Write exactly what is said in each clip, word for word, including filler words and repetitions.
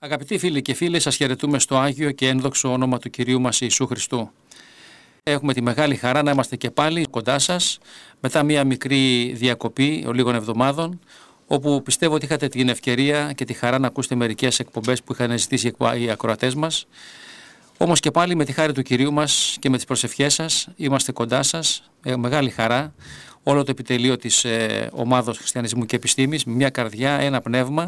Αγαπητοί φίλοι και φίλες, σας χαιρετούμε στο Άγιο και ένδοξο όνομα του Κυρίου μας Ιησού Χριστού. Έχουμε τη μεγάλη χαρά να είμαστε και πάλι κοντά σας μετά μια μικρή διακοπή λίγων εβδομάδων, όπου πιστεύω ότι είχατε την ευκαιρία και τη χαρά να ακούσετε μερικές εκπομπές που είχαν ζητήσει οι ακροατές μας. Όμως και πάλι με τη χάρη του Κυρίου μας και με τις προσευχές σας είμαστε κοντά σας, με μεγάλη χαρά, όλο το επιτελείο της ε, ομάδος Χριστιανισμού και Επιστήμης, με μια καρδιά, ένα πνεύμα.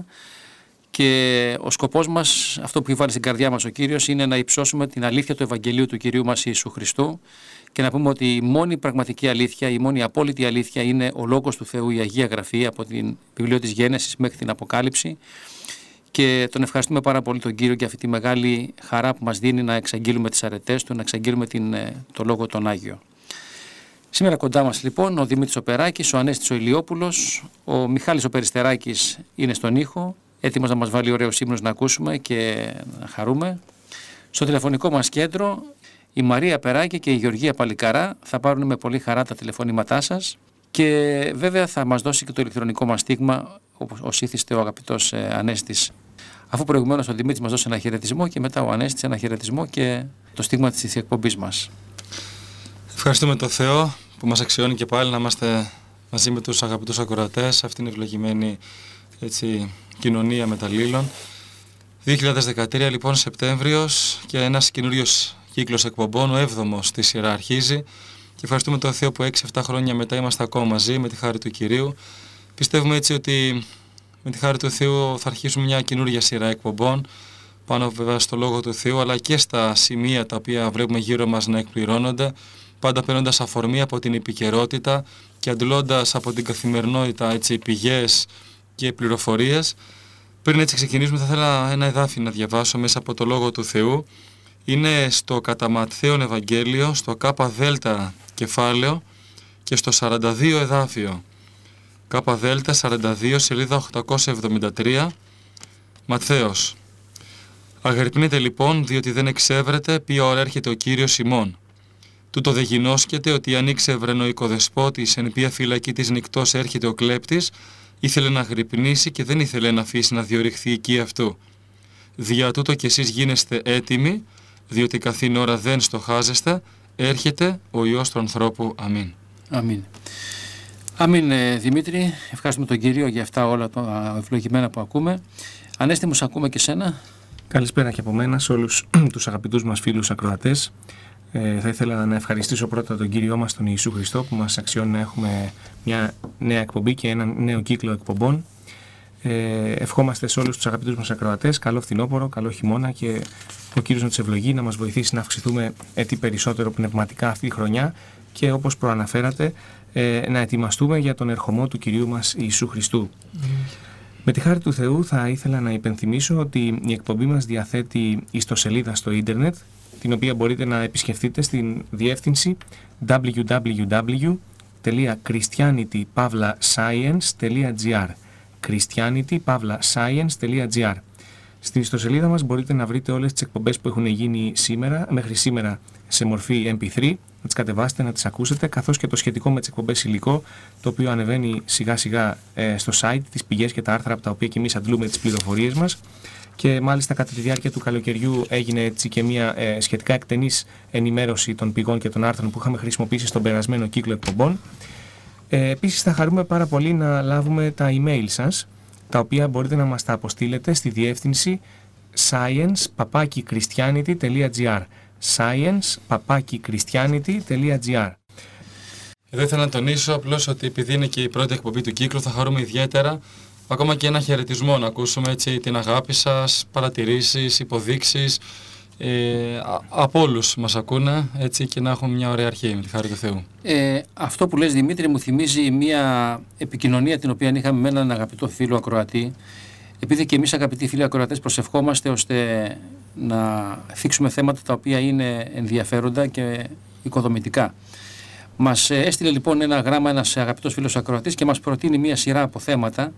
Και ο σκοπός μας, αυτό που έχει βάλει στην καρδιά μας ο Κύριος, είναι να υψώσουμε την αλήθεια του Ευαγγελίου του Κυρίου μας Ιησού Χριστού και να πούμε ότι η μόνη πραγματική αλήθεια, η μόνη απόλυτη αλήθεια είναι ο Λόγος του Θεού, η Αγία Γραφή, από την βιβλίο της Γένεσης μέχρι την Αποκάλυψη. Και τον ευχαριστούμε πάρα πολύ τον Κύριο για αυτή τη μεγάλη χαρά που μας δίνει να εξαγγείλουμε τις αρετές του, να εξαγγείλουμε την, το Λόγο τον Άγιο. Σήμερα κοντά μας λοιπόν ο Δημήτρης ο Περάκης, ο Ανέστης ο Ηλιόπουλος, ο Μιχάλης ο Περιστεράκης είναι στον ήχο, έτοιμος να μας βάλει ωραίους ύμνους να ακούσουμε και να χαρούμε. Στο τηλεφωνικό μας κέντρο η Μαρία Περάκη και η Γεωργία Παλικαρά θα πάρουν με πολύ χαρά τα τηλεφωνήματά σας και βέβαια θα μας δώσει και το ηλεκτρονικό μας στίγμα, όπως ήθιστε ο αγαπητός Ανέστης. Αφού προηγουμένως ο Δημήτρης μας δώσει ένα χαιρετισμό και μετά ο Ανέστης ένα χαιρετισμό και το στίγμα της εκπομπής μας. Ευχαριστούμε τον Θεό που μας αξιώνει και πάλι να είμαστε μαζί με τους αγαπητούς ακροατές σε αυτήν την ευλογημένη έτσι, κοινωνία μεταλλήλων. δύο χιλιάδες δεκατρία λοιπόν Σεπτέμβριος και ένας καινούριος κύκλος εκπομπών, ο έβδομος στη σειρά αρχίζει και ευχαριστούμε τον Θεό που έξι εφτά χρόνια μετά είμαστε ακόμα μαζί με τη χάρη του Κυρίου. Πιστεύουμε έτσι ότι με τη χάρη του Θεού θα αρχίσουμε μια καινούργια σειρά εκπομπών πάνω βέβαια στο Λόγο του Θεού αλλά και στα σημεία τα οποία βλέπουμε γύρω μας να εκπληρώνονται, πάντα παίρνοντας αφορμή από την επικαιρότητα και αντλώντας από την καθημερινότητα έτσι, πηγές και πληροφορίες. Πριν έτσι ξεκινήσουμε θα ήθελα ένα εδάφιο να διαβάσω μέσα από το Λόγο του Θεού. Είναι στο κατά Ματθαίον Ευαγγέλιο, στο ΚΔ κεφάλαιο και στο σαράντα δύο εδάφιο. ΚΔ σαράντα δύο σελίδα οκτακόσια εβδομήντα τρία. Ματθαίος. Αγρυπνείτε λοιπόν, διότι δεν εξεύρετε ποια ώρα έρχεται ο Κύριος ημών. Τούτο δε γινώσκεται ότι αν ήξευρεν ο οικοδεσπότης εν ποια φυλακή της νυκτός έρχεται ο κλέπτης, ήθελε να αγρυπνήσει και δεν ήθελε να αφήσει να διορυχθεί εκεί αυτού. Δια τούτο κι εσείς γίνεστε έτοιμοι, διότι καθήν ώρα δεν στοχάζεστε, έρχεται ο Υιός του ανθρώπου. Αμήν. Αμήν. Αμήν Δημήτρη, ευχαριστούμε τον Κύριο για αυτά όλα τα ευλογημένα που ακούμε. Ανέστη μου, σ' ακούμε και σένα. Καλησπέρα και από μένα σε όλους τους αγαπητούς μας φίλους ακροατές. Ε, θα ήθελα να ευχαριστήσω πρώτα τον Κύριό μας τον Ιησού Χριστό που μας αξιώνει να έχουμε μια νέα εκπομπή και ένα νέο κύκλο εκπομπών. Ε, ευχόμαστε σε όλους τους αγαπητούς μας ακροατές καλό φθινόπωρο, καλό χειμώνα και ο Κύριος να τους ευλογεί, να μας βοηθήσει να αυξηθούμε έτσι περισσότερο πνευματικά αυτή τη χρονιά και όπως προαναφέρατε ε, να ετοιμαστούμε για τον ερχομό του Κυρίου μας Ιησού Χριστού. Mm. Με τη χάρη του Θεού θα ήθελα να υπενθυμίσω ότι η εκπομπή μας διαθέτει ιστοσελίδα στο ίντερνετ, την οποία μπορείτε να επισκεφτείτε στην διεύθυνση double-u double-u double-u τελεία christianity dash science τελεία gr christianity dash science τελεία gr. Στην ιστοσελίδα μας μπορείτε να βρείτε όλες τις εκπομπές που έχουν γίνει σήμερα, μέχρι σήμερα σε μορφή εμ πι θρι, να τις κατεβάσετε, να τις ακούσετε, καθώς και το σχετικό με τις εκπομπές υλικό, το οποίο ανεβαίνει σιγά σιγά ε, στο site, τις πηγές και τα άρθρα από τα οποία και εμείς αντλούμε τις πληροφορίες μας. Και μάλιστα κατά τη διάρκεια του καλοκαιριού έγινε έτσι και μια ε, σχετικά εκτενής ενημέρωση των πηγών και των άρθρων που είχαμε χρησιμοποιήσει στον περασμένο κύκλο εκπομπών. Ε, επίσης θα χαρούμε πάρα πολύ να λάβουμε τα email σας, τα οποία μπορείτε να μας τα αποστείλετε στη διεύθυνση science παπάκι christianity τελεία gr science παπάκι christianity τελεία gr. Εδώ ήθελα να τονίσω απλώς ότι επειδή είναι και η πρώτη εκπομπή του κύκλου θα χαρούμε ιδιαίτερα ακόμα και ένα χαιρετισμό, να ακούσουμε έτσι την αγάπη σας, παρατηρήσεις, υποδείξεις ε, από όλους μας ακούνε έτσι, και να έχουμε μια ωραία αρχή με τη χάρη του Θεού. Ε, αυτό που λες Δημήτρη μου θυμίζει μια επικοινωνία την οποία είχαμε με έναν αγαπητό φίλο ακροατή, επειδή και εμείς αγαπητοί φίλοι ακροατές προσευχόμαστε ώστε να θίξουμε θέματα τα οποία είναι ενδιαφέροντα και οικοδομητικά. Μας έστειλε λοιπόν ένα γράμμα ένας αγαπητός φίλος ακροατής και μας προτείνει μια σειρά από θέματα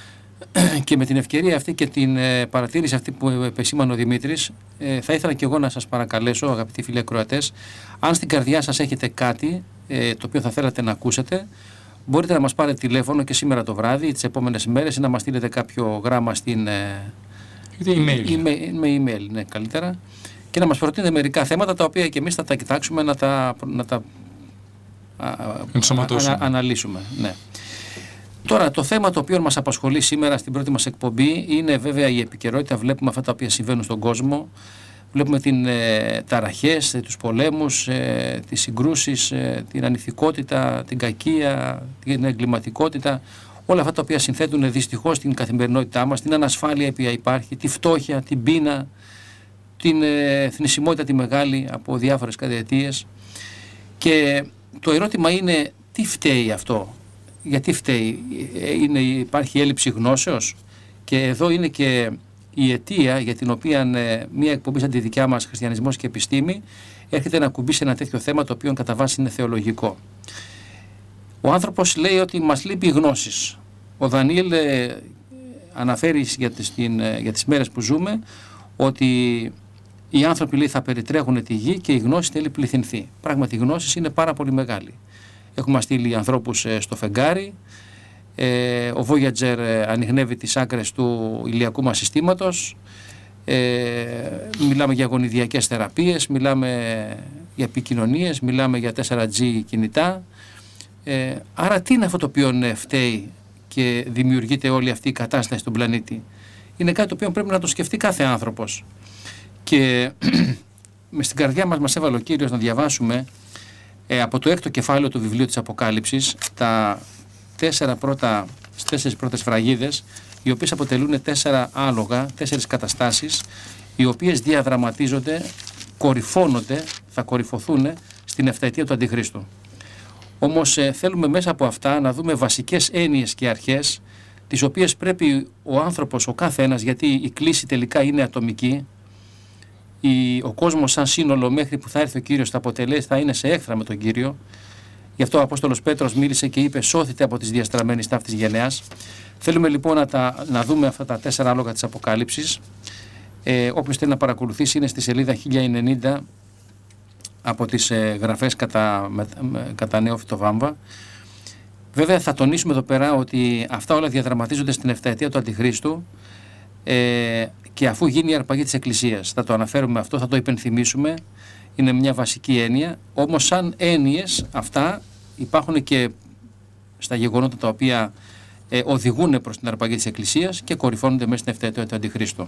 και με την ευκαιρία αυτή και την ε, παρατήρηση αυτή που επεσήμανε ο Δημήτρης ε, θα ήθελα και εγώ να σας παρακαλέσω αγαπητοί φίλοι ακροατές, αν στην καρδιά σας έχετε κάτι ε, το οποίο θα θέλατε να ακούσετε, μπορείτε να μας πάρετε τηλέφωνο και σήμερα το βράδυ ή τις επόμενες μέρες ή να μας στείλετε κάποιο γράμμα στην, ε, Είτε email. Email, με email, ναι, καλύτερα. Και να μας προτείνετε μερικά θέματα τα οποία και εμείς θα τα κοιτάξουμε να τα, να τα α, α, αναλύσουμε. Ναι. Τώρα, το θέμα το οποίο μας απασχολεί σήμερα στην πρώτη μας εκπομπή είναι βέβαια η επικαιρότητα. Βλέπουμε αυτά τα οποία συμβαίνουν στον κόσμο. Βλέπουμε την ε, ταραχές, ε, τους πολέμους, ε, τις συγκρούσεις, ε, την ανηθικότητα, την κακία, την εγκληματικότητα. Όλα αυτά τα οποία συνθέτουν δυστυχώς την καθημερινότητά μας, την ανασφάλεια που υπάρχει, τη φτώχεια, την πείνα, την ε, θνησιμότητα τη μεγάλη από διάφορες καταιτίες. Και το ερώτημα είναι τι φταίει αυτό, γιατί φταίει, είναι, υπάρχει έλλειψη γνώσεως, και εδώ είναι και η αιτία για την οποία ε, μια εκπομπή σαν τη δικιά μας, Χριστιανισμός και Επιστήμη, έρχεται να κουμπίσει ένα τέτοιο θέμα το οποίο κατά βάση είναι θεολογικό. Ο άνθρωπος λέει ότι μας λείπει η γνώσης. Ο Δανιήλ ε, αναφέρει για τις, την, ε, για τις μέρες που ζούμε ότι οι άνθρωποι, λέει, θα περιτρέχουν τη γη και η γνώση θέλει πληθυνθεί. Πράγματι η γνώση είναι πάρα πολύ μεγάλη. Έχουμε στείλει ανθρώπους ε, στο φεγγάρι, ε, ο Voyager ε, ανιχνεύει τις άκρες του ηλιακού μας συστήματος, ε, μιλάμε για γονιδιακές θεραπείες, μιλάμε για επικοινωνίες, μιλάμε για φορ τζι κινητά. Ε, άρα τι είναι αυτό το οποίο φταίει και δημιουργείται όλη αυτή η κατάσταση στον πλανήτη? Είναι κάτι το οποίο πρέπει να το σκεφτεί κάθε άνθρωπος. Και με στην καρδιά μας μας έβαλε ο Κύριος να διαβάσουμε ε, από το έκτο κεφάλαιο του βιβλίου της Αποκάλυψης τα τέσσερα πρώτα, τέσσερις πρώτες σφραγίδες, οι οποίες αποτελούν τέσσερα άλογα, τέσσερις καταστάσεις, οι οποίες διαδραματίζονται, κορυφώνονται, θα κορυφωθούν στην εφταετία του Αντιχρίστου. Όμως ε, θέλουμε μέσα από αυτά να δούμε βασικές έννοιες και αρχές, τις οποίες πρέπει ο άνθρωπος, ο κάθε ένας, γιατί η κλίση τελικά είναι ατομική, η, ο κόσμος σαν σύνολο μέχρι που θα έρθει ο Κύριος θα αποτελέσει, θα είναι σε έχθρα με τον Κύριο. Γι' αυτό ο Απόστολος Πέτρος μίλησε και είπε: σώθητε από τις διαστραμμένες ταύτης γενεάς. Θέλουμε λοιπόν να, τα, να δούμε αυτά τα τέσσερα άλογα της Αποκάλυψης. Ε, όποιος θέλει να παρακολουθήσει, είναι στη σελίδα χίλια ενενήντα από τις ε, γραφές κατά, με, με, κατά Νέοφυτο Βάμβα. Βέβαια θα τονίσουμε εδώ πέρα ότι αυτά όλα διαδραματίζονται στην εφταετία του Αντιχρίστου, ε, και αφού γίνει η αρπαγή της Εκκλησίας. Θα το αναφέρουμε αυτό, θα το υπενθυμίσουμε, είναι μια βασική έννοια. Όμως σαν έννοιες αυτά υπάρχουν και στα γεγονότα τα οποία ε, οδηγούν προς την αρπαγή της Εκκλησίας και κορυφώνονται μέσα στην εφταετία του Αντιχρίστου.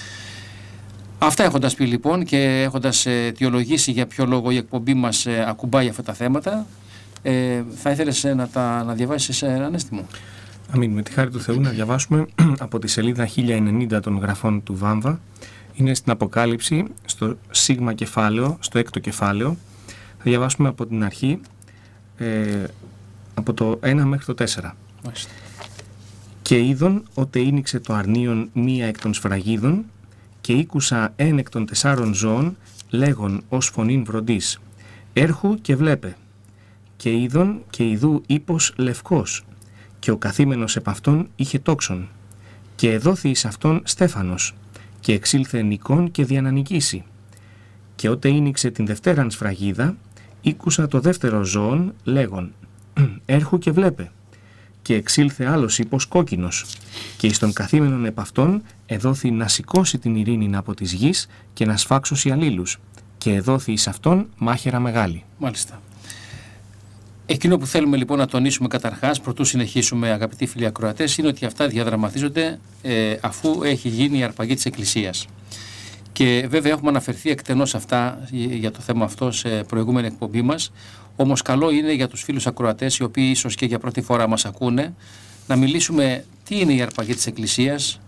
Αυτά έχοντας πει λοιπόν και έχοντας ε, αιτιολογήσει για ποιο λόγο η εκπομπή μας ε, ακουμπάει αυτά τα θέματα, ε, θα ήθελες ε, να τα να διαβάσεις ε, Ανέστη μου? Αμήν. Με τη χάρη του Θεού να διαβάσουμε από τη σελίδα χίλια ενενήντα των γραφών του Βάμβα. Είναι στην Αποκάλυψη, στο σίγμα κεφάλαιο, στο έκτο κεφάλαιο. Θα διαβάσουμε από την αρχή, ε, από το ένα μέχρι το τέσσερα. Μάλιστα. «Και είδον ότε ήνιξε το αρνίον μία εκ των σφραγίδων, και ήκουσα εν εκ των τεσσάρων ζώων, λέγον ως φωνήν βροντής, έρχου και βλέπε. Και είδον και ειδού ύπος λευκός, και ο καθήμενος επ' αυτόν είχε τόξον, και εδόθη εις αυτόν στέφανος, και εξήλθε νικόν και διανανικήσει. Και ότε ήνιξε την δευτέραν σφραγίδα, ήκουσα το δεύτερο ζώον, λέγον, έρχου και βλέπε. Και εξήλθε άλλος ύπος κόκκινος, και εις τον καθήμενον επ' αυτόν εδόθη να σηκώσει την ειρήνη από της γης και να σφάξωσει αλλήλους, και εδόθη εις αυτόν μάχαιρα μεγάλη». Μάλιστα. Εκείνο που θέλουμε λοιπόν να τονίσουμε καταρχάς, προτού συνεχίσουμε αγαπητοί φίλοι ακροατές, είναι ότι αυτά διαδραματίζονται ε, αφού έχει γίνει η αρπαγή της Εκκλησίας. Και βέβαια έχουμε αναφερθεί εκτενώς αυτά για το θέμα αυτό σε προηγούμενη εκπομπή μας. Όμως καλό είναι για τους φίλους ακροατές, οι οποίοι ίσως και για πρώτη φορά μας ακούνε, να μιλήσουμε τι είναι η αρπαγή της Εκκλησίας,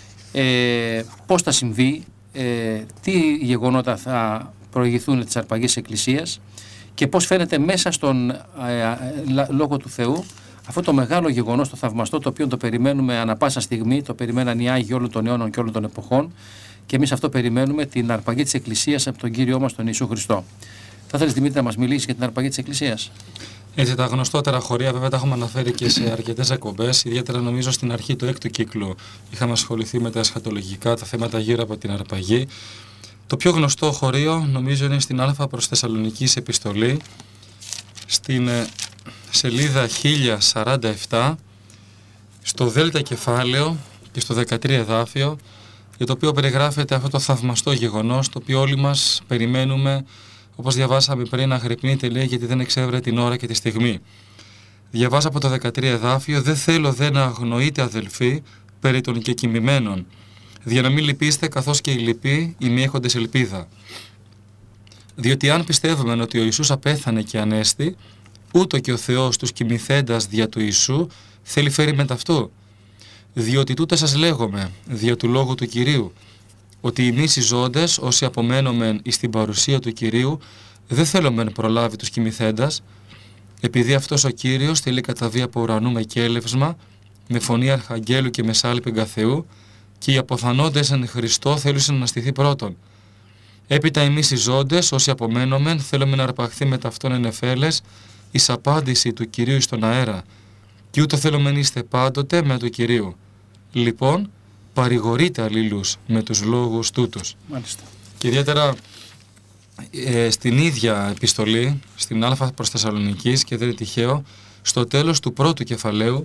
ε, πώς θα συμβεί, ε, τι γεγονότα θα προηγηθούν της αρπαγής της Εκκλησίας και πώς φαίνεται μέσα στον ε, ε, Λόγο του Θεού αυτό το μεγάλο γεγονός, το θαυμαστό, το οποίο το περιμένουμε ανα πάσα στιγμή, το περιμέναν οι Άγιοι όλων των αιώνων και όλων των εποχών, και εμείς αυτό περιμένουμε, την αρπαγή της Εκκλησίας από τον Κύριό μας τον Ιησού Χριστό. Θα θέλεις, Δημήτρη, να μας μιλήσεις για την αρπαγή της Εκκλησίας? Έτσι, τα γνωστότερα χωρία βέβαια τα έχουμε αναφέρει και σε αρκετές εκπομπές. Ιδιαίτερα νομίζω στην αρχή του έκτου κύκλου είχαμε ασχοληθεί με τα εσχατολογικά, τα θέματα γύρω από την αρπαγή. Το πιο γνωστό χωρίο νομίζω είναι στην Α προς Θεσσαλονικής επιστολή, στην σελίδα χίλια σαράντα επτά, στο Δέλτα κεφάλαιο και στο δεκατρία εδάφιο. για το οποίο περιγράφεται αυτό το θαυμαστό γεγονός, το οποίο όλοι μας περιμένουμε, όπως διαβάσαμε πριν, να αγρυπνείτε, λέει, γιατί δεν εξέβρε την ώρα και τη στιγμή. Διαβάζω από το δεκατρία εδάφιο: «Δεν θέλω δε να αγνοείτε, αδελφοί, περί των κεκοιμημένων, για να μην λυπήστε καθώς και οι λυποί οι μη έχοντες ελπίδα. Διότι αν πιστεύουμε ότι ο Ιησούς απέθανε και ανέστη, ούτω και ο Θεός τους κοιμηθέντας δια του Ιησού θέλει φέρει με ταυτού. Διότι τούτα σας λέγομαι, δια του λόγου του Κυρίου, ότι εμείς οι ζώντες, όσοι απομένομεν εις την παρουσία του Κυρίου, δεν θέλομεν προλάβει τους κοιμηθέντας, επειδή αυτός ο Κύριος θέλει καταβεί από ουρανού με κέλευσμα, με φωνή αρχαγγέλου και με σάλπιγγα Θεού, και οι αποθανόντες εν Χριστώ θέλουν να στηθεί πρώτον. Έπειτα εμείς οι ζώντες, όσοι απομένομεν, θέλουμε να αρπαχθεί με ταυτόν εν εφέλες, εις απάντηση του Κυρίου στον αέρα, και ούτω θέλουμε να είστε πάντοτε με του Κυρίου. Λοιπόν, παρηγορείτε αλλήλους με τους λόγους τούτους». Μάλιστα. Και ιδιαίτερα ε, στην ίδια επιστολή, στην Α προς Θεσσαλονικής, και δεν είναι τυχαίο, στο τέλος του πρώτου κεφαλαίου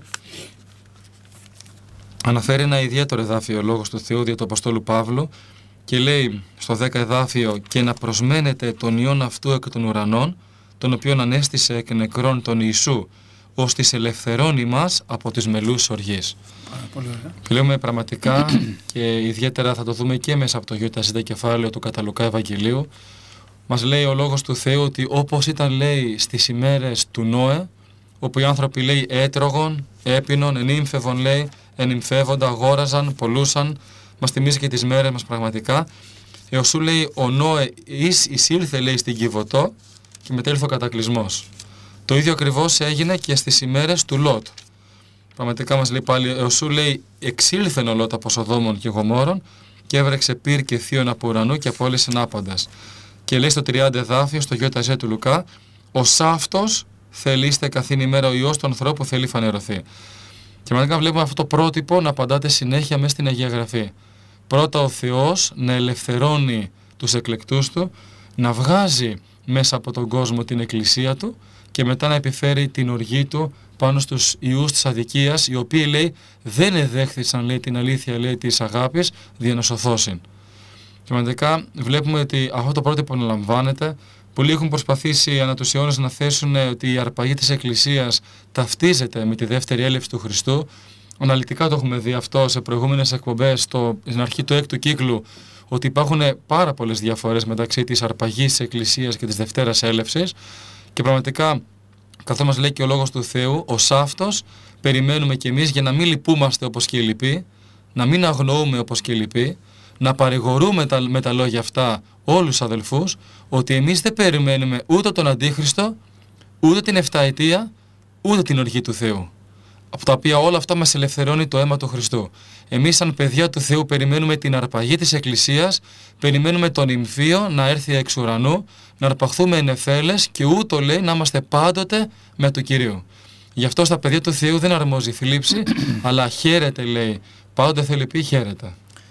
αναφέρει ένα ιδιαίτερο εδάφιο, ο Λόγος του Θεού, δια του Αποστόλου Παύλου, και λέει στο δέκα εδάφιο: «Και να προσμένετε τον Υιόν αυτού εκ των ουρανών, τον οποίον ανέστησε εκ νεκρών τον Ιησού, ώστις ελευθερώνει μας από τις μελούς οργής». Πολύ ωραία. Και λέμε πραγματικά, και ιδιαίτερα θα το δούμε και μέσα από το ΙΖ κεφάλαιο του κατά Λουκά Ευαγγελίου, μας λέει ο Λόγος του Θεού ότι όπως ήταν, λέει, στις ημέρες του Νόε, όπου οι άνθρωποι, λέει, έτρωγον, έπινον, ενήμφευον, λέει, ενυμφεύοντα, αγόραζαν, πολλούσαν, μας θυμίζει και τις μέρες μας πραγματικά. Εωσού, λέει, ο Νόε εις εισήλθε, λέει, στην Κιβωτό και μετέλθει ο κατακλυσμός. Το ίδιο ακριβώς έγινε και στις ημέρες του Λότ. Πραγματικά μας λέει πάλι, εωσού, λέει, εξήλθεν ο Λότ από Σοδόμων και Γομόρων και έβρεξε πυρ και θείον από ουρανού και απόλυσεν άπαντας. Και λέει στο τριάντα εδάφιο, στο ΙΖ του Λουκά: «Ως αυτός θελείστε καθήν ημέρα ο Υιός του ανθρώπου θέλει φανερωθεί». Και πραγματικά βλέπουμε αυτό το πρότυπο να απαντάται συνέχεια μέσα στην Αγία Γραφή. Πρώτα ο Θεός να ελευθερώνει τους εκλεκτούς Του, να βγάζει μέσα από τον κόσμο την εκκλησία Του και μετά να επιφέρει την οργή Του πάνω στους ιούς της αδικίας, οι οποίοι, λέει, δεν εδέχθησαν, λέει, την αλήθεια, λέει, της αγάπης δια να σωθώσιν. Και πραγματικά βλέπουμε ότι αυτό το πρότυπο αναλαμβάνεται. Πολλοί έχουν προσπαθήσει ανά τους αιώνες να θέσουν ότι η αρπαγή της Εκκλησίας ταυτίζεται με τη δεύτερη έλευση του Χριστού. Αναλυτικά το έχουμε δει αυτό σε προηγούμενες εκπομπές, στο, στην αρχή του έκτου κύκλου, ότι υπάρχουν πάρα πολλές διαφορές μεταξύ της αρπαγής της Εκκλησίας και της Δευτέρας Έλευσης. Και πραγματικά, καθώς μας λέει και ο Λόγος του Θεού, ως αυτός περιμένουμε κι εμείς, για να μην λυπούμαστε όπως και οι λυποί, να μην αγνοούμε όπως και οι λυποί, να παρηγορούμε τα, με τα λόγια αυτά όλους τους αδελφούς, ότι εμείς δεν περιμένουμε ούτε τον Αντίχριστο, ούτε την εφταετία, ούτε την οργή του Θεού, από τα οποία όλα αυτά μας ελευθερώνει το αίμα του Χριστού. Εμείς σαν παιδιά του Θεού περιμένουμε την αρπαγή της Εκκλησίας, περιμένουμε τον Ιμφίο να έρθει εξ ουρανού, να αρπαχθούμε εν εφέλες και ούτω, λέει, να είμαστε πάντοτε με του Κυρίου. Γι' αυτό στα παιδιά του Θεού δεν αρμόζει θλίψη, αλλά χαίρεται, λέει, πάντοτε θέλει πει χαίρεται.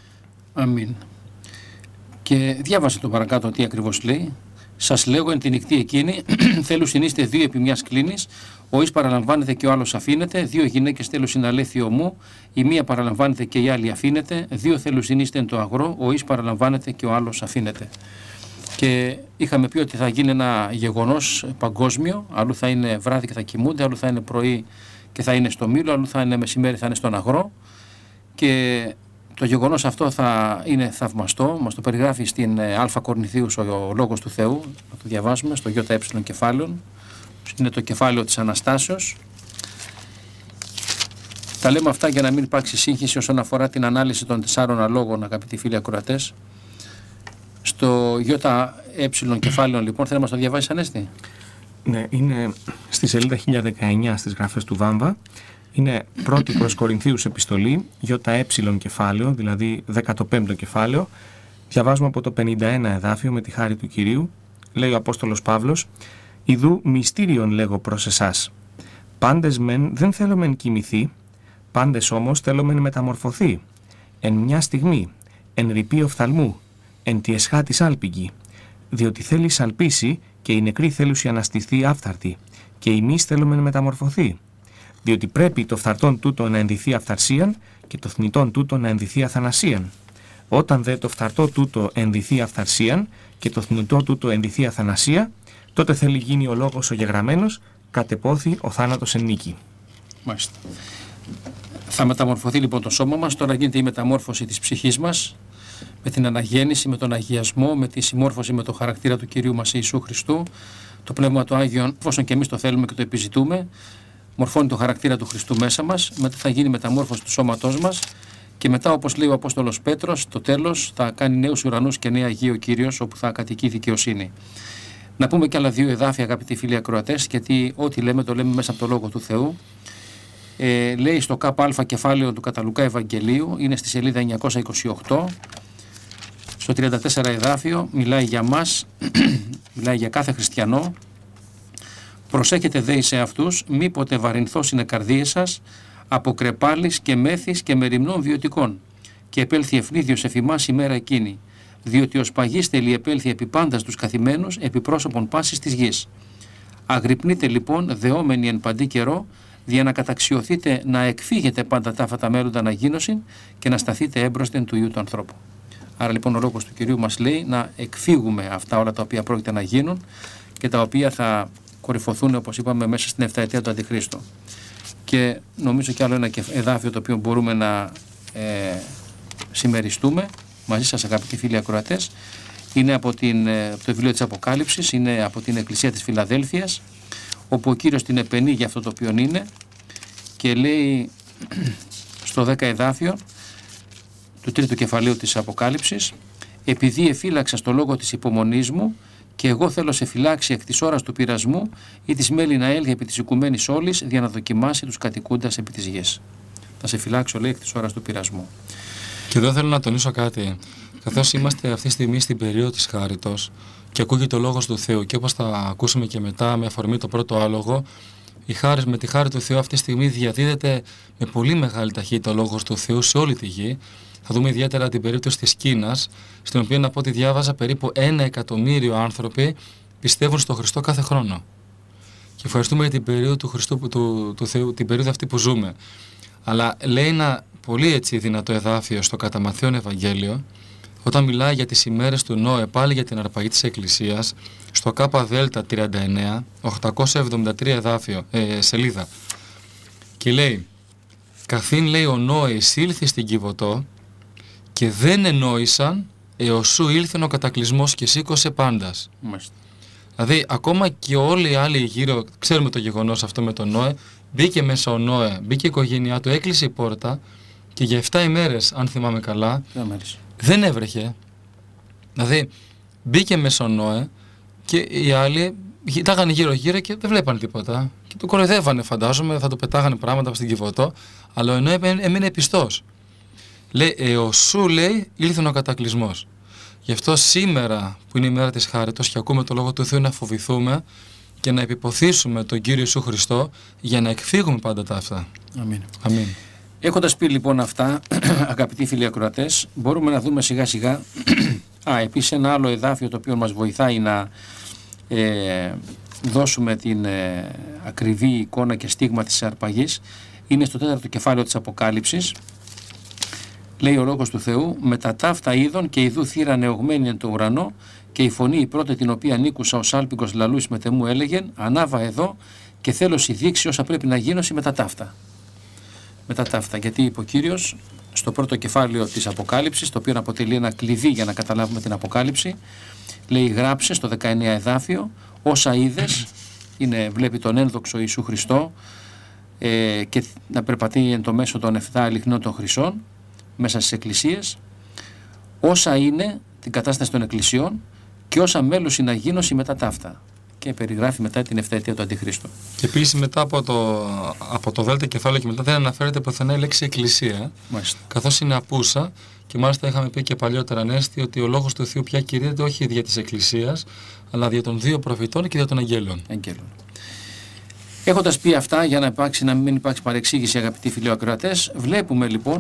Αμήν. Και διάβασε το παρακάτω τι ακριβώς λέει. «Σας λέγω εν τη νυχτή εκείνη, θέλουν συνείστε δύο επί μιας κλίνης, ο εις παραλαμβάνεται και ο άλλος αφήνεται, δύο γυναίκες θέλουν συναλέθειο μου, η μία παραλαμβάνεται και η άλλη αφήνεται, δύο θέλουν συνείστε εν το αγρό, ο εις παραλαμβάνεται και ο άλλος αφήνεται». Και είχαμε πει ότι θα γίνει ένα γεγονός παγκόσμιο, αλλού θα είναι βράδυ και θα κοιμούνται, αλλού θα είναι πρωί και θα είναι στο μήλο, αλλού θα είναι μεσημέρι, θα είναι στον αγρό. Και το γεγονός αυτό θα είναι θαυμαστό, μας το περιγράφει στην Α Κορινθίους ο Λόγος του Θεού, να το διαβάσουμε στο ΙΕ κεφάλαιο, είναι το κεφάλαιο της Αναστάσεως. Τα λέμε αυτά για να μην υπάρξει σύγχυση όσον αφορά την ανάλυση των τεσσάρων αλόγων, αγαπητοί φίλοι ακροατές. Στο ΙΕ κεφάλαιο, λοιπόν, θέλει να μας το διαβάσει, Ανέστη. Ναι, είναι στη σελίδα χίλια δεκαεννιά στις γραφές του Βάμβα. Είναι πρώτη προς Κορινθίους επιστολή, ΙΕ κεφάλαιο, δηλαδή δέκατο πέμπτο κεφάλαιο. Διαβάζουμε από το πενήντα ένα εδάφιο με τη χάρη του Κυρίου. Λέει ο Απόστολος Παύλος: «Ιδού μυστήριον λέγω προς εσάς. Πάντες μεν δεν θέλομεν κοιμηθεί, πάντες όμως θέλομεν μεταμορφωθεί. Εν μια στιγμή, εν ρηπή οφθαλμού, εν τη εσχά της άλπιγγη. Διότι θέλει σαλπίσει και οι νεκροί θέλουσι αναστηθεί άφθαρτη, και εμείς θέλομεν μεταμορφωθεί. Διότι πρέπει το φθαρτόν τούτο να ενδυθεί αφθαρσίαν και το θνητόν τούτο να ενδυθεί αθανασίαν. Όταν δε το φθαρτό τούτο ενδυθεί αυθαρσίαν και το θνητό τούτο ενδυθεί αθανασία, τότε θέλει γίνει ο λόγος ο γεγραμμένος, κατεπόθη ο θάνατος εν νίκη. Μάλιστα. Θα μεταμορφωθεί λοιπόν το σώμα μας, τώρα γίνεται η μεταμόρφωση της ψυχής μας, με την αναγέννηση, με τον αγιασμό, με τη συμμόρφωση με το χαρακτήρα του Κυρίου μας Ιησού Χριστού. Το Πνεύμα του Άγιο, εφόσον και εμείς το θέλουμε και το επιζητούμε, μορφώνει το χαρακτήρα του Χριστού μέσα μας, μετά θα γίνει μεταμόρφωση του σώματός μας και μετά, όπως λέει ο Απόστολος Πέτρος, το τέλος θα κάνει νέους ουρανούς και νέα γη ο Κύριος, όπου θα κατοικεί δικαιοσύνη. Να πούμε και άλλα δύο εδάφια, αγαπητοί φίλοι ακροατές, γιατί ό,τι λέμε το λέμε μέσα από το Λόγο του Θεού. Ε, λέει στο ΚΑ κεφάλαιο του Καταλουκά Ευαγγελίου, είναι στη σελίδα εννιακόσια είκοσι οκτώ, στο τριάντα τέσσερα εδάφιο, μιλάει για μας, μιλάει για κάθε χριστιανό. Προσέχετε δε σε αυτούς, μήποτε βαρυνθώς είναι καρδίες σας, από κρεπάλης και μέθης και μεριμνών βιωτικών, και επέλθει ευνίδιος εφ' ημάς ημέρα εκείνη, διότι ως παγίστελη επέλθει επί πάντας τους καθημένους, επί πρόσωπον πάσης της γης. Αγρυπνείτε λοιπόν, δεόμενοι εν παντή καιρό, δια να καταξιωθείτε να εκφύγετε πάντα ταύτα τα μέλλοντα αναγίνωσιν και να σταθείτε έμπροσθεν του Υιού του ανθρώπου. Άρα λοιπόν ο λόγος του Κυρίου μας λέει να εκφύγουμε αυτά όλα τα οποία πρόκειται να γίνουν και τα οποία θα κορυφωθούν, όπως είπαμε, μέσα στην επταετία του Αντιχρίστου. Και νομίζω κι άλλο ένα εδάφιο το οποίο μπορούμε να ε, συμμεριστούμε μαζί σας, αγαπητοί φίλοι ακροατές, είναι από, την, από το βιβλίο της Αποκάλυψης, είναι από την Εκκλησία της Φιλαδέλφειας, όπου ο Κύριος την επενεί για αυτό το οποίο είναι και λέει στο δέκα εδάφιο του τρίτου κεφαλαίου της Αποκάλυψης, επειδή εφύλαξα στο λόγο της υπομονής μου και εγώ θέλω σε φυλάξει εκ της ώρας του πειρασμού ή της μέλη να έλθει επί της οικουμένης όλης για να δοκιμάσει τους κατοικούντας επί της γης. Θα σε φυλάξω, λέει, εκ της ώρας του πειρασμού. Και εδώ θέλω να τονίσω κάτι. Καθώς είμαστε αυτή τη στιγμή στην περίοδο της χάριτος και ακούγεται ο λόγος του Θεού, και όπως θα ακούσουμε και μετά με αφορμή το πρώτο άλογο, η χάρις, με τη χάρη του Θεού αυτή τη στιγμή διαδίδεται με πολύ μεγάλη ταχύτητα ο λόγος του Θεού σε όλη τη γη. Θα δούμε ιδιαίτερα την περίπτωση της Κίνας, στην οποία, από ό,τι διάβαζα, περίπου ένα εκατομμύριο άνθρωποι πιστεύουν στον Χριστό κάθε χρόνο. Και ευχαριστούμε για την περίοδο του Χριστού, του, του Θεού, την περίοδο αυτή που ζούμε. Αλλά λέει ένα πολύ έτσι δυνατό εδάφιο στο κατά Ματθαίον Ευαγγέλιο, όταν μιλάει για τις ημέρες του Νόε, πάλι για την αρπαγή της Εκκλησίας, στο ΚΔ τριάντα εννέα, οκτακόσια εβδομήντα τρία εδάφιο, ε, σελίδα. Και λέει, καθήν, λέει, ο Νόε εισήλθει στην Κιβωτό και δεν ενόησαν έως σου ήλθεν ο κατακλυσμός και σήκωσε πάντας. Μάλιστα. Δηλαδή, ακόμα και όλοι οι άλλοι γύρω, ξέρουμε το γεγονός αυτό με τον Νόε, μπήκε μέσα ο Νόε, μπήκε η οικογένειά του, έκλεισε η πόρτα και για επτά ημέρες, αν θυμάμαι καλά, δεν έβρεχε. Δηλαδή, μπήκε μέσα ο Νόε και οι άλλοι κοιτάγανε γύρω-γύρω και δεν βλέπανε τίποτα. Και το κοροϊδεύανε, φαντάζομαι, θα το πετάγανε πράγματα στην Κιβωτό, αλλά ο Νόε έμεινε πιστός. Λέει, έως σου, λέει, ήλθεν ο κατακλυσμός. Γι' αυτό σήμερα που είναι η μέρα της χάριτος και ακούμε το λόγο του Θεού, να φοβηθούμε και να επιποθήσουμε τον Κύριο Ιησού Χριστό για να εκφύγουμε πάντα τα αυτά. Αμήν. Αμήν. Έχοντας πει λοιπόν αυτά, αγαπητοί φίλοι ακροατές, μπορούμε να δούμε σιγά σιγά α, επίσης ένα άλλο εδάφιο το οποίο μας βοηθάει να ε, δώσουμε την ε, ακριβή εικόνα και στίγμα της αρπαγής, είναι στο τέταρτο κεφάλαιο της Αποκάλυψης. Λέει ο λόγος του Θεού, με τα ταύτα είδων και ιδού θύρα νεωγμένη εν το ουρανό, και η φωνή η πρώτη την οποία ανήκουσα ως άλπικος λαλούς μετεμού έλεγεν, ανάβα εδώ και θέλω σοι δείξει όσα πρέπει να γίνωση με τα ταύτα. Με τα ταύτα, γιατί είπε ο Κύριος στο πρώτο κεφάλαιο της Αποκάλυψης, το οποίο αποτελεί ένα κλειδί για να καταλάβουμε την Αποκάλυψη, λέει, γράψε στο δεκαεννέα εδάφιο, όσα είδες, είναι, βλέπει τον ένδοξο Ιησού Χριστό ε, και να περπατεί εν το μέσο των εφτά λιχνών των χρυσών μέσα στις εκκλησίες, όσα είναι την κατάσταση των εκκλησιών και όσα μέλους είναι αγίνωση μετά τα αυτά. Και περιγράφει μετά την ευθέτεια του Αντιχρίστου. Και επίσης μετά από το, από το Δέλτα κεφάλαιο και μετά δεν αναφέρεται πουθενά η λέξη εκκλησία, καθώς είναι απούσα, και μάλιστα είχαμε πει και παλιότερα, Ανέστη, ότι ο λόγος του Θεού πια κηρύττεται όχι δια της εκκλησίας, αλλά δια των δύο προφητών και δια των αγγέλων. Αγγέλων. Έχοντας πει αυτά, για να, υπάρξει, να μην υπάρξει παρεξήγηση, αγαπητοί φίλοι ακροατές, βλέπουμε λοιπόν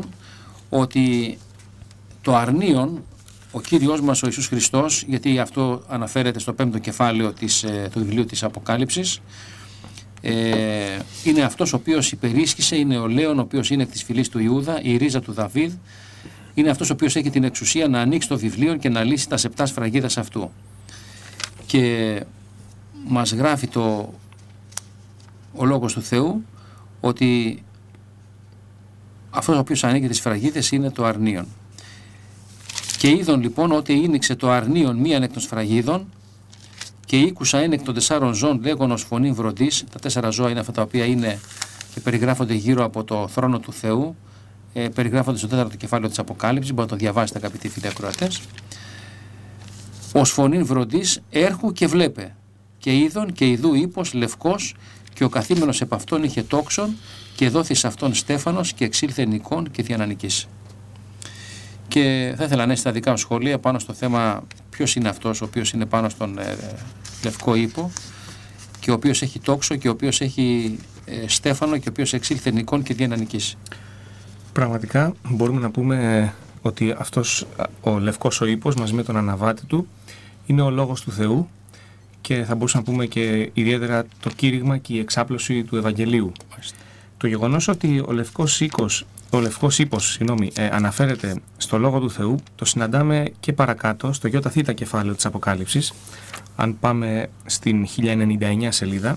ότι το αρνίον, ο Κύριος μας ο Ιησούς Χριστός, γιατί αυτό αναφέρεται στο πέμπτο κεφάλαιο της, του βιβλίου της Αποκάλυψης, ε, είναι αυτός ο οποίος υπερίσχυσε, είναι ο Λέων, ο οποίος είναι εκ της φυλής του Ιούδα, η ρίζα του Δαβίδ, είναι αυτός ο οποίος έχει την εξουσία να ανοίξει το βιβλίο και να λύσει τα επτά σφραγίδας αυτού. Και μας γράφει το, ο Λόγος του Θεού ότι αυτός ο οποίος ανοίγει τις σφραγίδες είναι το αρνίον. Και είδον λοιπόν ότι ήνιξε το αρνίον μίαν εκ των σφραγίδων και ήκουσα ένα εκ των τεσσάρων ζώων λέγονος φωνή βροντής. Τα τέσσερα ζώα είναι αυτά τα οποία είναι και περιγράφονται γύρω από το θρόνο του Θεού. Ε, περιγράφονται στο τέταρτο κεφάλαιο της Αποκάλυψης. Μπορείτε να το διαβάσετε, αγαπητοί φίλοι ακροατές. Ως φωνήν βροντής έρχου και βλέπε. Και είδον και ιδού ύπος λευκός και ο καθήμενος επ' αυτόν είχε τόξον και δόθης αυτόν στέφανος και εξήλθε νικών και διανανικής. Και θα ήθελα να έχετε τα δικά μου σχόλια πάνω στο θέμα ποιος είναι αυτός ο οποίος είναι πάνω στον ε, λευκό ύπο και ο οποίος έχει τόξο και ο οποίος έχει ε, στέφανο και ο οποίος εξήλθε νικών και διανανικής. Πραγματικά μπορούμε να πούμε ότι αυτός ο λευκός ο ύπος μαζί με τον αναβάτη του είναι ο Λόγος του Θεού και θα μπορούσαμε να πούμε και ιδιαίτερα το κήρυγμα και η εξάπλωση του Ευαγγελίου. Μάλιστα. Το γεγονός ότι ο λευκός οίκος, ο λευκός ύπος συγγνώμη, ε, αναφέρεται στο Λόγο του Θεού το συναντάμε και παρακάτω στο ΙΘ κεφάλαιο της Αποκάλυψης. Αν πάμε στην χίλια ενενήντα εννιά σελίδα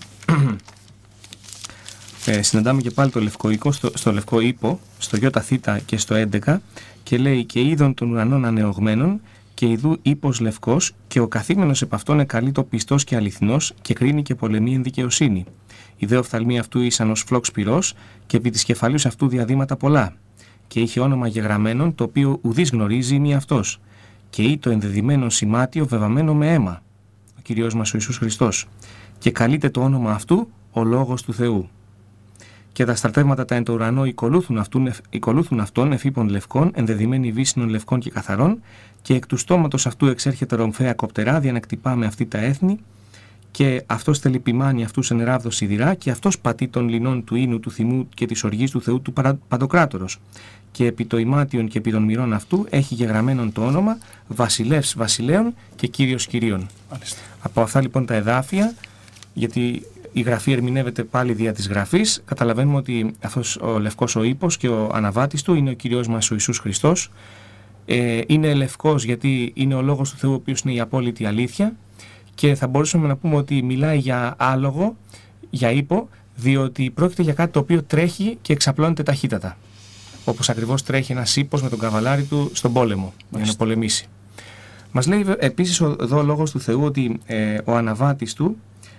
ε, συναντάμε και πάλι το λευκό οίκο στο, στο λευκό ύπο στο ΙΘ και στο έντεκα και λέει και είδων των ουρανών ανεωγμένων και ιδού ύπος λευκός και ο καθήμενος επ' αυτόν εκαλείτο πιστός και αληθινός και κρίνει και πολεμεί εν δικαιοσύνη. Οι δε οφθαλμοί αυτού ήσαν ως φλόξ πυρός και επί της κεφαλής αυτού διαδήματα πολλά. Και είχε όνομα γεγραμμένον το οποίο ουδής γνωρίζει μη αυτός. Και ή το ενδεδειμένο σημάτιο βεβαμένο με αίμα. Ο Κύριος μας ο Ιησούς Χριστός. Και καλείται το όνομα αυτού ο Λόγος του Θεού. Και τα στρατεύματα τα εν το ουρανό οικολούθουν αυτόν, οικολούθουν αυτόν εφήπων λευκών, ενδεδειμένοι βύσσινων λευκών και καθαρών, και εκ του στόματος αυτού εξέρχεται ρομφαία κοπτερά, διανακτυπά με αυτή τα έθνη, και αυτός τελειπιμάνει αυτούς εν ράβδο σιδηρά, και αυτός πατεί των λινών του ίνου, του θυμού και της οργής του Θεού του Παντοκράτορος. Και επί το ημάτιον και επί των μυρών αυτού έχει γεγραμμένον το όνομα Βασιλεύς Βασιλέων και Κύριος Κυρίων. Μάλιστα. Από αυτά λοιπόν τα εδάφια, γιατί η γραφή ερμηνεύεται πάλι δια της γραφής, καταλαβαίνουμε ότι αυτός ο λευκός ο ύπος και ο αναβάτης του είναι ο Κύριος μας ο Ιησούς Χριστός. Ε, είναι λευκός γιατί είναι ο Λόγος του Θεού, ο οποίος είναι η απόλυτη αλήθεια, και θα μπορούσαμε να πούμε ότι μιλάει για άλογο, για ύπο, διότι πρόκειται για κάτι το οποίο τρέχει και εξαπλώνεται ταχύτατα. Όπως ακριβώς τρέχει ένας ύπος με τον καβαλάρι του στον πόλεμο, για να πολεμήσει. Μας λέει επίσης εδώ ο Λόγος του Θεού ότι ε, ο αναβάτης του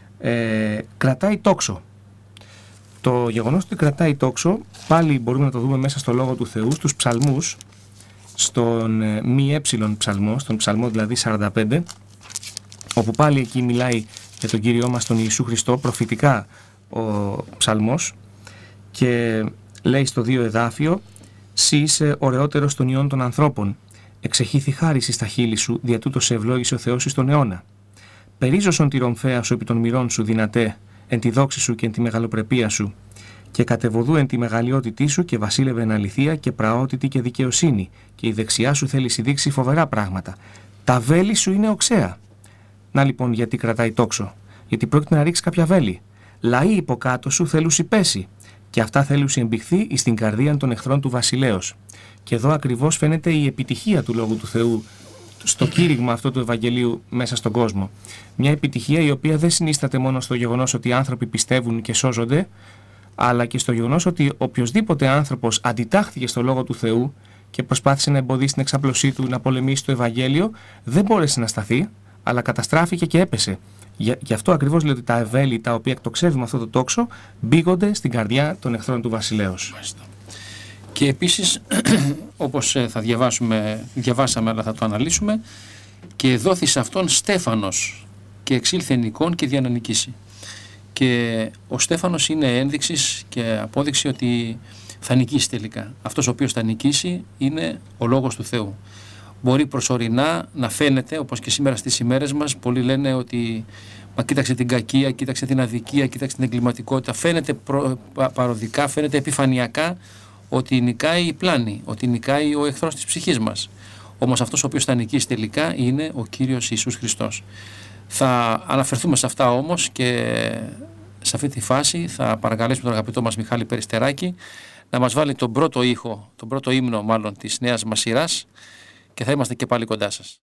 ε, κρατάει τόξο. Το γεγονός ότι κρατάει τόξο πάλι μπορούμε να το δούμε μέσα στο Λόγο του Θεού, στους ψαλμούς, στον ε, μη έψιλον ψαλμό, στον ψαλμό δηλαδή σαράντα πέντε, όπου πάλι εκεί μιλάει για τον Κύριό μας τον Ιησού Χριστό προφητικά ο ψαλμός, και λέει στο δύο εδάφιο «Συ είσαι ωραιότερος των ιών των ανθρώπων, εξεχήθη χάριση στα χείλη σου, δια τούτο σε ευλόγησε ο Θεός εις τον αιώνα. Περίζωσον τη ρομφαία σου επί των μυρών σου δυνατέ, εν τη δόξη σου και εν τη μεγαλοπρεπία σου, και κατεβοδού εν τη μεγαλειότητή σου και βασίλευε εν αληθεία και πραότητη και δικαιοσύνη, και η δεξιά σου θέλει δείξει φοβερά πράγματα. Τα βέλη σου είναι οξέα». Να λοιπόν γιατί κρατάει τόξο, γιατί πρόκειται να ρίξει κάποια βέλη. Λαοί υποκάτω σου θέλουσι πέσει, και αυτά θέλουσι εμπηχθεί εις την καρδία των εχθρών του βασιλέως. Και εδώ ακριβώς φαίνεται η επιτυχία του Λόγου του Θεού στο κήρυγμα αυτό του Ευαγγελίου μέσα στον κόσμο. Μια επιτυχία η οποία δεν συνίσταται μόνο στο γεγονός ότι οι άνθρωποι πιστεύουν και σώζονται, αλλά και στο γεγονός ότι οποιοσδήποτε άνθρωπος αντιτάχθηκε στο Λόγο του Θεού και προσπάθησε να εμποδίσει την εξάπλωσή του, να πολεμήσει το Ευαγγέλιο, δεν μπόρεσε να σταθεί, αλλά καταστράφηκε και έπεσε. Γι' αυτό ακριβώς λέει ότι τα ευέλη τα οποία εκτοξεύουν αυτό το τόξο μπήγονται στην καρδιά των εχθρών του βασιλέως. Και επίσης, όπως θα διαβάσουμε, διαβάσαμε αλλά θα το αναλύσουμε, και δόθη αυτόν στέφανος και εξήλθε νικών και διανανικήσει. Και ο στέφανος είναι ένδειξη και απόδειξη ότι θα νικήσει τελικά. Αυτός ο οποίος θα νικήσει είναι ο Λόγος του Θεού. Μπορεί προσωρινά να φαίνεται, όπως και σήμερα στις ημέρες μας, πολλοί λένε ότι μα κοίταξε την κακία, κοίταξε την αδικία, κοίταξε την εγκληματικότητα. Φαίνεται προ, παροδικά, φαίνεται επιφανειακά ότι νικάει η πλάνη, ότι νικάει ο εχθρός της ψυχής μας. Όμως αυτός ο οποίος θα νικήσει τελικά είναι ο Κύριος Ιησούς Χριστός. Θα αναφερθούμε σε αυτά όμως, και σε αυτή τη φάση θα παρακαλέσουμε τον αγαπητό μας Μιχάλη Περιστεράκη να μας βάλει τον πρώτο ήχο, τον πρώτο ύμνο μάλλον της νέας μας σειράς και θα είμαστε και πάλι κοντά σας.